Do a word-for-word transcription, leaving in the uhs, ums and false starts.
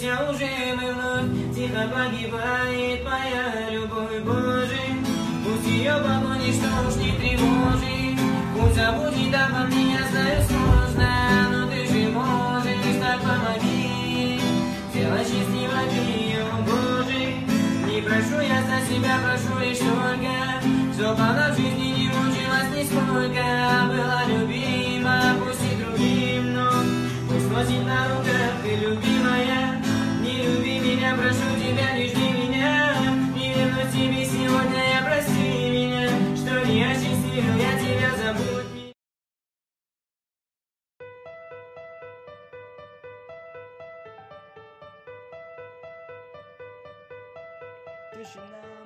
Расстаемся уже мы вновь, тихо погибает моя любовь, Боже. Пусть ее погонишь, что уж не тревожит, пусть забудет обо мне, я знаю сложно, но ты же можешь, так помоги сделать счастливой ее, Боже. Не прошу я за себя, прошу лишь только, чтоб она в жизни не мучилась нисколько, была любима, пусть и другим, но пусть носит на руках ты, любимая. Не люби меня, прошу тебя, не жди меня, не вернусь тебе сегодня, я прости меня, что не осчастливил я тебя, забудь меня. Тишина.